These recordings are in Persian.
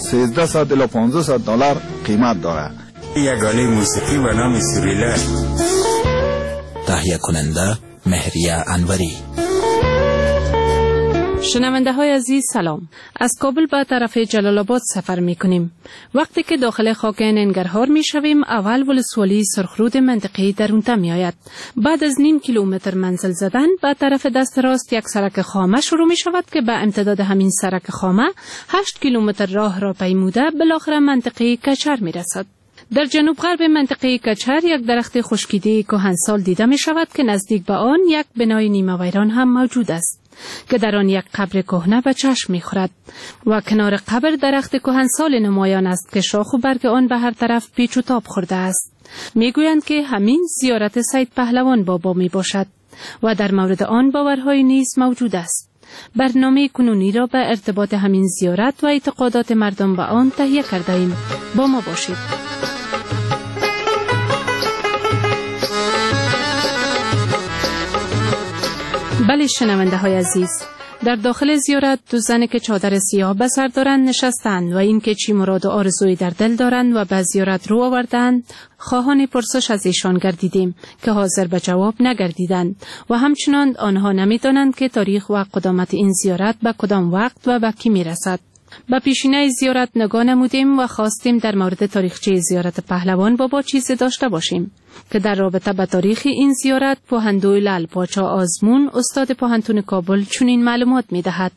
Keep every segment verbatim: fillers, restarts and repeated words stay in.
سیزده الی پانزده دلار قیمت داره. یگانه موسیقی به نام سوریلا. تهیه کننده مهریه انوری. شنونده های عزیز سلام. از کابل به طرف جلال آباد سفر می کنیم. وقتی که داخل خاک ننگرهار می شویم، اول ولسوالی سرخرود منطقی درونتا می آید. بعد از نیم کیلومتر منزل زدن به طرف دست راست یک سرک خامه شروع می شود که به امتداد همین سرک خامه هشت کیلومتر راه را پیموده بالاخره منطقه کچر می رسد. در جنوب غرب منطقه کچر یک درخت خشکیده کهنسال دیده می شود که نزدیک به آن یک بنای نیمه ویران هم موجود است که در آن یک قبر کهنه به چشم می خورد و کنار قبر درخت کهنسال نمایان است که شاخ و برگ آن به هر طرف پیچ و تاب خورده است. می گویند که همین زیارت سید پهلوان بابا می باشد و در مورد آن باورهای نیز موجود است. برنامه کنونی را به ارتباط همین زیارت و اعتقادات مردم به آن تهیه کرده ایم. با ما باشید. بله شنونده های عزیز، در داخل زیارت دو زن که چادر سیاه به سر دارند نشستند و این که چی مراد و آرزویی در دل دارند و به زیارت رو آوردند خواهان پرسش از ایشان گردیدیم که حاضر به جواب نگردیدند و همچنان آنها نمیدانند که تاریخ و قدامت این زیارت به کدام وقت و به کی میرسد. به پیشینه زیارت نگاه نمودیم و خواستیم در مورد تاریخچه زیارت پهلوان بابا چیزی داشته باشیم که در رابطه با تاریخ این زیارت پوهندوی لال پاچا آزمون استاد پوهنتون کابل چنین معلومات می‌دهد.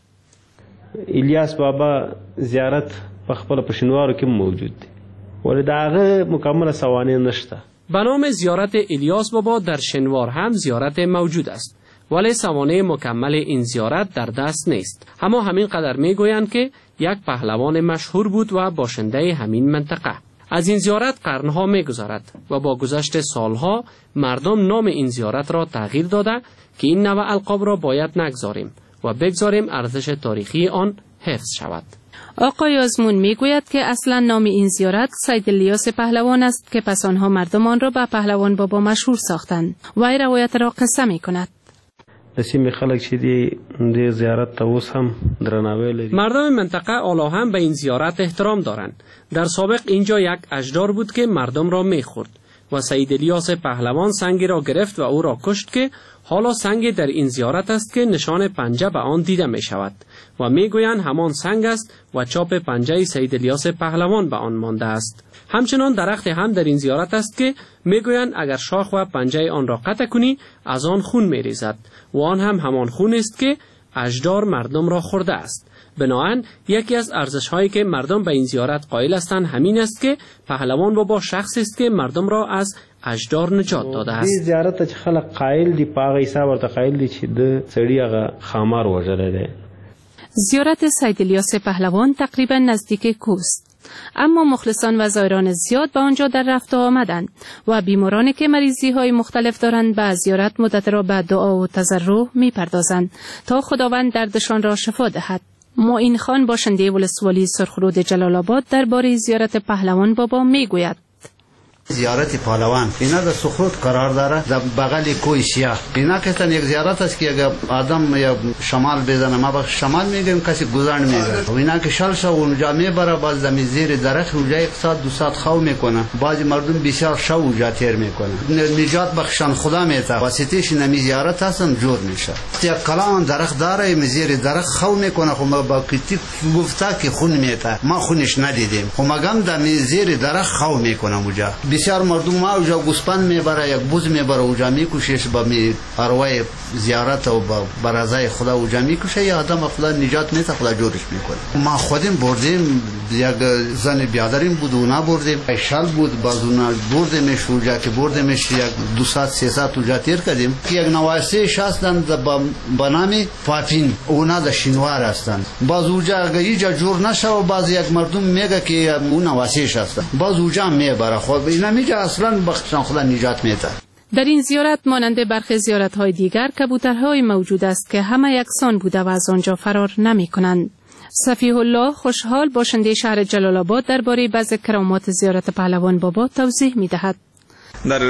الیاس بابا زیارت په خپل پښینوارو کې موجود دی ولی داغه مکمل سوانح نشته. به نام زیارت الیاس بابا در شنوار هم زیارت موجود است ولی سوانح مکمل این زیارت در دست نیست. اما همین قدر میگویند که یک پهلوان مشهور بود و باشنده همین منطقه. از این زیارت قرنها میگذرد و با گذشت سالها مردم نام این زیارت را تغییر داده که این نوع القاب را باید نگذاریم و بگذاریم ارزش تاریخی آن حفظ شود. آقای آزمون میگوید که اصلا نام این زیارت سید الیاس پهلوان است که پس آنها مردم آن را به پهلوان بابا مشهور ساختند و این روایت را قصه میکند. نسیم خلق چې دی د زیارت ته اوس هم درناوی لري. مردم منطقه حالا هم به این زیارت احترام دارند. در سابق اینجا یک اژدار بود که مردم را میخورد و سید الیاس پهلوان سنگی را گرفت و او را کشت که حالا سنگ در این زیارت است که نشان پنجه به آن دیده می شود و میگویند همان سنگ است و چاپ پنجه سید الیاس پهلوان به آن مانده است. همچنان درخت هم در این زیارت است که میگویند اگر شاخ و پنجه آن را قطع کنی از آن خون میریزد و آن هم همان خون است که اژدار مردم را خورده است. بنابراین یکی از ارزش‌هایی که مردم به این زیارت قائل هستند همین است که پهلوان بابا شخصی است که مردم را از اژدار نجات داده است. این زیارت چې خلک قائل دي پاغه حساب ورته قائل دي چې د سړی هغه خامار وژلی دی. زیارت سید الیاس پهلوان تقریبا نزدیک کوست، اما مخلصان و زائران زیاد به آنجا در رفت و آمدند و بیمارانی که مریضی های مختلف دارند به زیارت مدت را به دعا و تضرع می پردازند تا خداوند دردشان را شفا دهد. معین خان باشنده ولسوالی سرخرود جلال آباد درباره زیارت پهلوان بابا می گوید. زیارت پهلوان اینا در سرخرود قرار داره در بغل کوه سیاه. اینا که یک زیارت است که اگر آدم یا شمال بزنه ما با شمال میگیم کسی گذر نمیگه و اینا که شال شو اونجا میبره باز زمین زیر درخت اونجا یک ساعت دو ساعت خو میکنه. بعضی مردم بسیار شو اونجا تیر میکنه. نجات بخشان خدا میته واسطهش نمی زیارت هستن جور میشه. یک کلان درخت داره مزیر درخت خو میکنه خو ما با کتی گفته که خون میته ما خونش ندیدیم خو مگم در زیر درخت خو میکنه اونجا. بسیار مردم ما اونجا گوسپند میبره یک بوز میبره اونجا میکشش با می اروای زیارت و با برازای خدا اونجا میکشه یا آدم خدا نجات میده خدا جورش میکنه. ما خودیم بردیم یک زن بیادریم بود اونا بردیم شال بود باز اونا بردیمش اونجا که بردیمش یک دو ساعت سه ساعت اونجا تیر کردیم که یک نواسه شاستن با نام پاپین اونا در شینوار هستند. باز اونجا اگر اینجا جور نشه و باز یک مردم میگه که اون نواسه شاستن باز اونجا میبره خود اینا میگه اصلا بخشان خدا نجات میده. در این زیارت مانند برخی زیارت‌های دیگر کبوترهای موجود است که همه یکسان بوده و از آنجا فرار نمی‌کنند. صفیح الله خوشحال باشنده شهر جلال آباد درباره بعض کرامات زیارت پهلوان بابا توضیح می‌دهد. در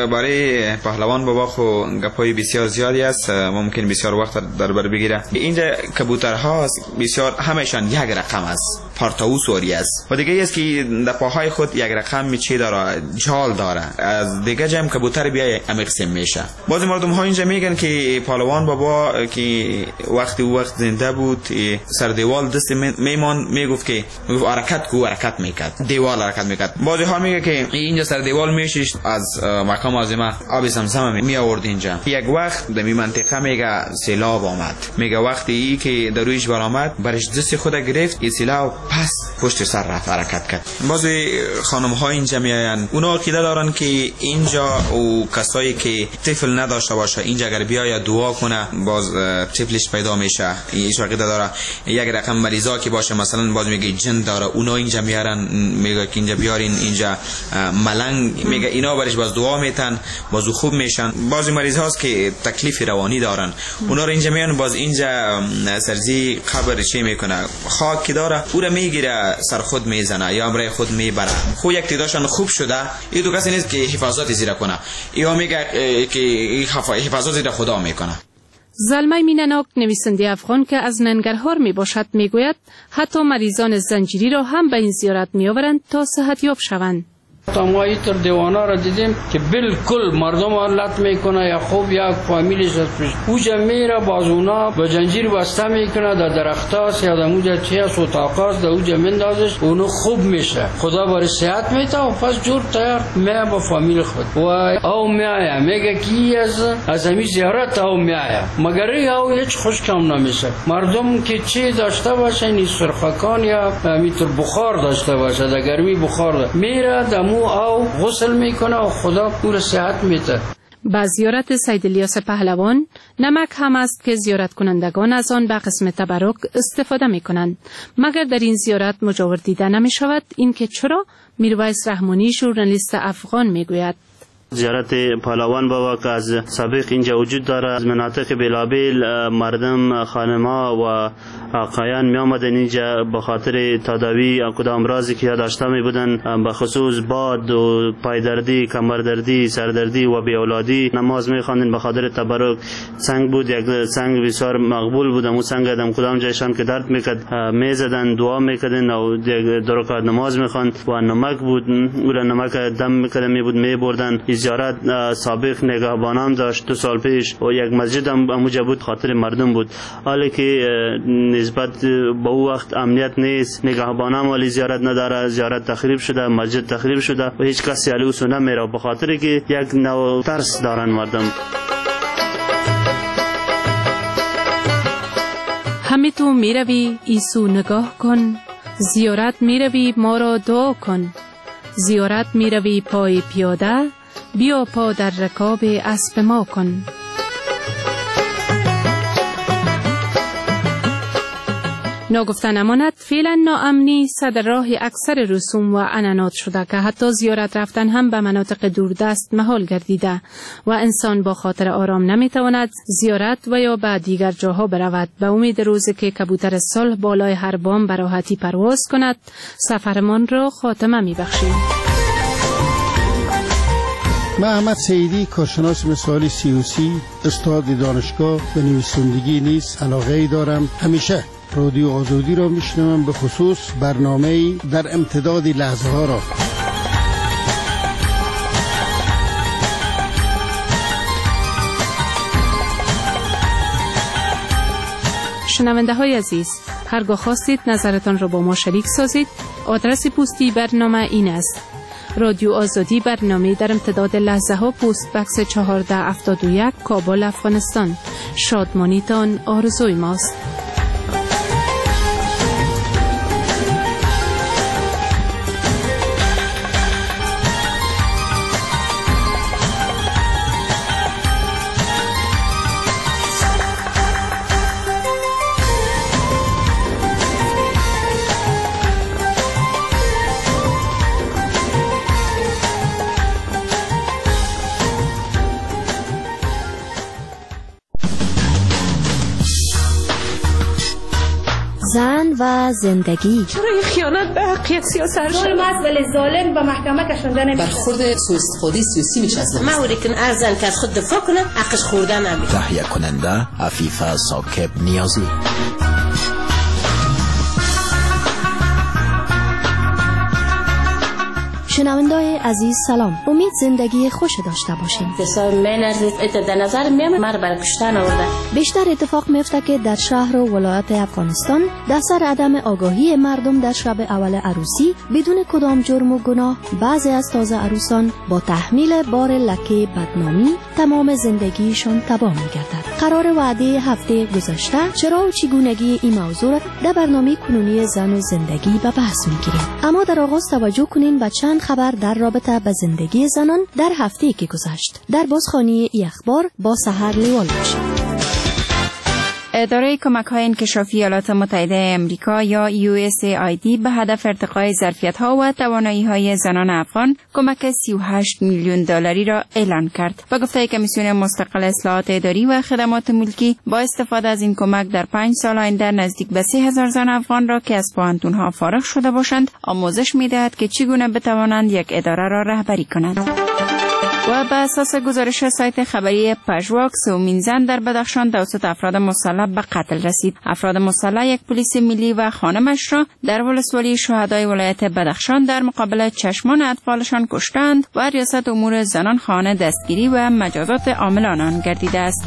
باره پهلوان بابا خو گپای بسیار زیادی است، ممکن بسیار وقت در بر بگیره. اینجا کبوترها بسیار همشان یک رقم است، پارتاوس وری است و دیگه است که در پاهای خود یک رقم میچی داره، جال داره. از دیگه جمع کبوتر بیا امیقسم میشه. بعضی مردم ها اینجا میگن که پهلوان بابا که وقتی وقت زنده بود سر دیوال دست میمان میگفت که میگفت حرکت کو حرکت میکرد، دیوال حرکت میکرد. بعضی ها میگه که اینجا سر دیوال میشیش از مقام عظیمه آب زمزم می آورد اینجا. یک وقت در می منطقه میگه سیلاب آمد، میگه وقتی ای که در رویش برآمد برش دست خود گرفت، این سیلاب پس پشت سر رفت حرکت کرد. بعضی خانم ها اینجا میاین، اونا عقیده دارن که اینجا او کسایی که طفل نداشته باشه اینجا اگر بیاید دعا کنه باز طفلش پیدا میشه. ایش عقیده داره. یک رقم مریضا که باشه مثلا باز میگه جن داره، اونا اینجا میارن، میگه که اینجا بیارین اینجا ملنگ، میگه اینا برش باز دعا میتن باز خوب میشن. بعضی مریض هاست که تکلیف روانی دارن، اونا رو اینجا میان باز اینجا سرزی قبر چی میکنه، خاک که داره او رو میگیره سر خود میزنه یا امرای خود میبره. خو یک تعدادشان خوب شده، این تو کسی نیست که حفاظت زیر کنه، یا میگه که حفاظت زیر خدا میکنه. زلمه مینناک نویسنده افغان که از ننگرهار می باشد می گوید حتی مریضان زنجیری را هم به این زیارت می آورند تا صحت یاب شوند. ما ایتر دیوانا را دیدیم که بالکل مردم لط میکنه یا خوب یا فامیلیش از پیش اوجا میره، باز اونا با زنجیر بسته میکنه، در درختاست یا در اوجا چی هست اتاقاست در اوجا مندازش، اونو خوب میشه، خدا برای صحت میده و پس جور تیار میه با فامیل خود و او میایه میگه کی از از همی زیارت او میایه، مگر او هیچ خوش کم نمیشه. مردم که چی داشته باشه این سرخکان یا میتر بخار داشته باشه، در گرمی بخار داشته میره دمو او غسل میکنه و خدا پور صحت میده. با زیارت سید الیاس پهلوان نمک هم است که زیارت کنندگان از آن به قسم تبرک استفاده میکنند، مگر در این زیارت مجاور دیده نمی شود. این که چرا؟ میرویس رحمانی ژورنالیست افغان میگوید. زیارت پهلوان بابا که از سابق اینجا وجود داره، از مناطق بلابل مردم خانما و آقایان می آمدن اینجا به خاطر تداوی کدام امراضی که داشته می بودن، به خصوص باد و پایدردی، کمردردی، سردردی و بیاولادی نماز می خواندن به خاطر تبرک. سنگ بود، یک سنگ بسیار مقبول بود، اون سنگ دم کدام جایشان که درد میکرد می زدن، دعا میکردن و دو رکعت نماز می خواند و نمک بود، اون نمک دم میکردن می بود می بردن. زیارت سابق نگهبانان داشت، دو سال پیش و یک مسجد هم اونجا بود خاطر مردم بود، حالی که نسبت به او وقت امنیت نیست، نگهبانان ولی زیارت نداره، زیارت تخریب شده، مسجد تخریب شده و هیچ کسی علی اوسو نمیره به خاطر که یک نوع ترس دارن مردم. همی تو میروی ایسو نگاه کن، زیارت میروی ما را دعا کن، زیارت میروی پای پیاده، بیا پا در رکاب اسب ما کن. ناگفته نماند فعلا ناامنی صدر راه اکثر رسوم و عنعنات شده که حتی زیارت رفتن هم به مناطق دوردست محال گردیده و انسان با خاطر آرام نمیتواند زیارت و یا به دیگر جاها برود. به امید روزی که کبوتر صلح بالای هر بام به راحتی پرواز کند سفرمان را خاتمه میبخشیم. من احمد سیدی، کارشناس مثالی سیاسی، استاد دانشگاه و نویسندگی نیز علاقه‌ای دارم. همیشه رادیو آزادی را میشنوم، به خصوص برنامه‌ای در امتداد لحظه ها را. شنونده های عزیز، هرگاه خواستید نظرتان را با ما شریک سازید، آدرس پستی برنامه این است: رادیو آزادی، برنامه در امتداد لحظه ها، پست بکس چهارده هفتاد و یک، کابل، افغانستان. شادمانیتان آرزوی ماست. و زندگی. چرا این خیانت به حقیقت سیاست ظلم است ولی ظالم به محکمه کشونده نمیشه. برخورد سوءاستفاده سیاسی میشه از ما وریکن ارزن که از خود دفاع کنه حقش خوردن نمیشه. تهیه کننده عفیفه ساکب نیازی. شنوندای عزیز سلام، امید زندگی خوش داشته باشین. حساب من ارزید ات در نظر میام مر بر کشتن آورده. بیشتر اتفاق میفته که در شهر و ولایت افغانستان در سر عدم آگاهی مردم در شب اول عروسی بدون کدام جرم و گناه بعضی از تازه عروسان با تحمیل بار لکه بدنامی تمام زندگیشان تباه میگردد. قرار وعده هفته گذشته چرا و چگونگی این موضوع را در برنامه کنونی زن و زندگی به بحث میگیریم. اما در آغاز توجه کنین به چند خبر در رابطه با زندگی زنان در هفته‌ای که گذشت. در بازخوانی ای اخبار با سحر لیوال باشید. اداره کمک‌های انکشافی ایالات متحده آمریکا یا یو اس ای آی دی به هدف ارتقای ظرفیت‌ها و توانایی‌های زنان افغان کمک سی و هشت میلیون دلاری را اعلان کرد. با گفته کمیسیون مستقل اصلاحات اداری و خدمات ملکی با استفاده از این کمک در پنج سال آینده نزدیک به سه هزار زن افغان را که از پوهنتون‌ها فارغ شده باشند آموزش می‌دهد که چگونه بتوانند یک اداره را رهبری کنند. و به اساس گزارش سایت خبری پژواک سومین زن در بدخشان توسط افراد مسلح به قتل رسید. افراد مسلح یک پلیس ملی و خانمش را در ولسوالی شهدای ولایت بدخشان در مقابل چشمان اطفالشان کشتند و ریاست امور زنان خانه دستگیری و مجازات عاملان آن گردیده است.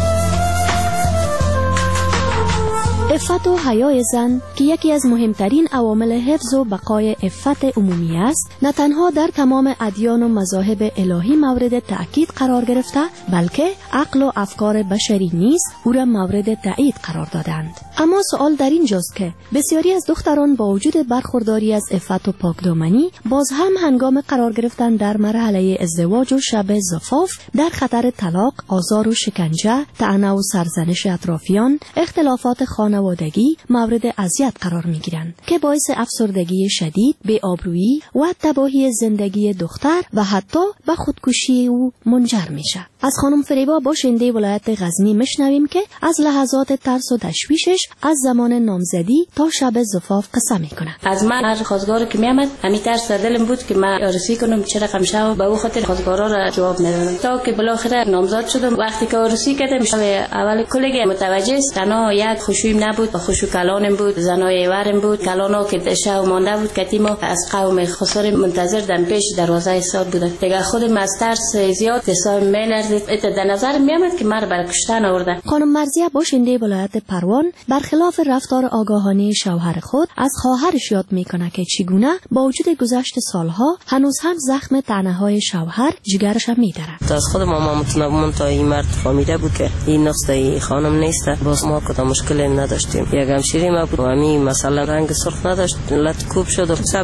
عفت و حیای زن که یکی از مهمترین عوامل حفظ و بقای عفت عمومی است، نه تنها در تمام ادیان و مذاهب الهی مورد تأکید قرار گرفته، بلکه عقل و افکار بشری نیز او را مورد تایید قرار دادند. اما سوال در اینجاست که بسیاری از دختران با وجود برخورداری از عفت و پاکدامنی باز هم هنگام قرار گرفتن در مرحله ازدواج و شب زفاف در خطر طلاق، آزار و شکنجه، طعنه و سرزنش اطرافیان، اختلافات خانوادگی مورد اذیت قرار می‌گیرند که باعث افسردگی شدید، بی‌آبرویی و تباهی زندگی دختر و حتی به خودکشی او منجر میشه. از خانم فریبا باشنده ولایت غزنی میشنویم که از لحظات ترس و تشویشش از زمان نامزدی تا شب زفاف قصه میکنه. از من هر خواستگار که میامد همین ترس در دلم بود که من عروسی کنم چه رقم شو، به او خاطر خواستگارا را جواب ندادم تا که بالاخره نامزد شدم. وقتی که عروسی کردم شب اول کلیگ متوجه است تنها یک خوشویم نبود، با خوشو کلانم بود، زنای ورم بود، کلانا که شو مانده بود که تیمو از قوم خسار منتظر دم پیش دروازه ساد بودن. دیگه خودم از ترس زیاد حساب می‌لرزید. در نظر میامد که مرا برای کشتن آورده. خانم مرزیه باشنده ولایت پروان برخلاف رفتار آگاهانه شوهر خود از خواهرش یاد میکنه که چگونه با وجود گذشت سالها هنوز هم زخم طعنه‌های شوهر جگرش می‌دارد. از خود ما متنبمون تا این مرد فهمیده بود که این نقصه خانم نیست، باز ما کدام مشکلی نداشتیم. یک همشیری ما بود و همین مثلا رنگ سرخ نداشت، لط کوب شد و